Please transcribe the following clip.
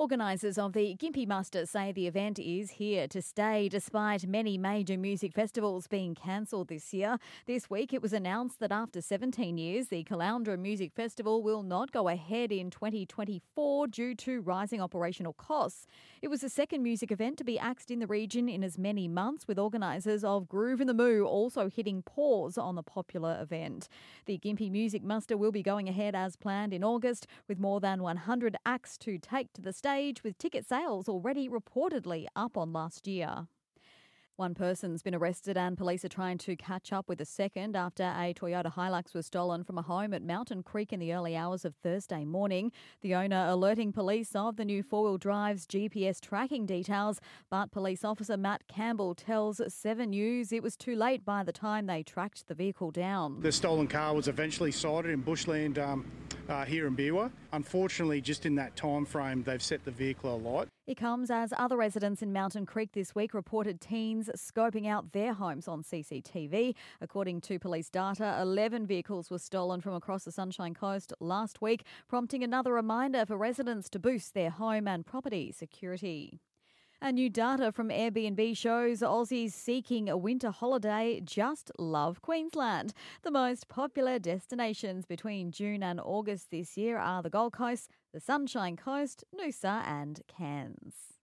Organisers of the Gympie Muster say the event is here to stay despite many major music festivals being cancelled this year. This week it was announced that after 17 years, the Caloundra Music Festival will not go ahead in 2024 due to rising operational costs. It was the second music event to be axed in the region in as many months, with organisers of Groove in the Moo also hitting pause on the popular event. The Gympie Music Muster will be going ahead as planned in August, with more than 100 acts to take to the stage, with ticket sales already reportedly up on last year. One person's been arrested and police are trying to catch up with a second after a Toyota Hilux was stolen from a home at Mountain Creek in the early hours of Thursday morning. The owner alerting police of the new four-wheel drive's GPS tracking details, but police officer Matt Campbell tells 7 News it was too late by the time they tracked the vehicle down. The stolen car was eventually sighted in bushland here in Beerwah. Unfortunately, just in that time frame, they've set the vehicle alight. It comes as other residents in Mountain Creek this week reported teens scoping out their homes on CCTV. According to police data, 11 vehicles were stolen from across the Sunshine Coast last week, prompting another reminder for residents to boost their home and property security. And new data from Airbnb shows Aussies seeking a winter holiday just love Queensland. The most popular destinations between June and August this year are the Gold Coast, the Sunshine Coast, Noosa and Cairns.